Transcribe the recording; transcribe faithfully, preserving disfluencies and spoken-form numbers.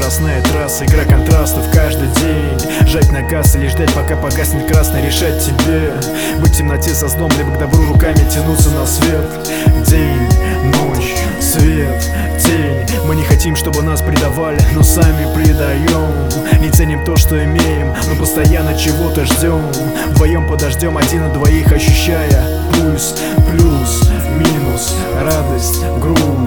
скоростная трасса, игра контрастов каждый день. Жать на газ или ждать, пока погаснет красный, решать тебе. Быть в темноте со сном, либо к добру руками тянуться на свет. День, ночь, свет, тень. Мы не хотим, чтобы нас предавали, но сами предаем. Не ценим то, что имеем, но постоянно чего-то ждем. Вдвоем подождем один на двоих, ощущая пульс, плюс, минус, радость, грусть.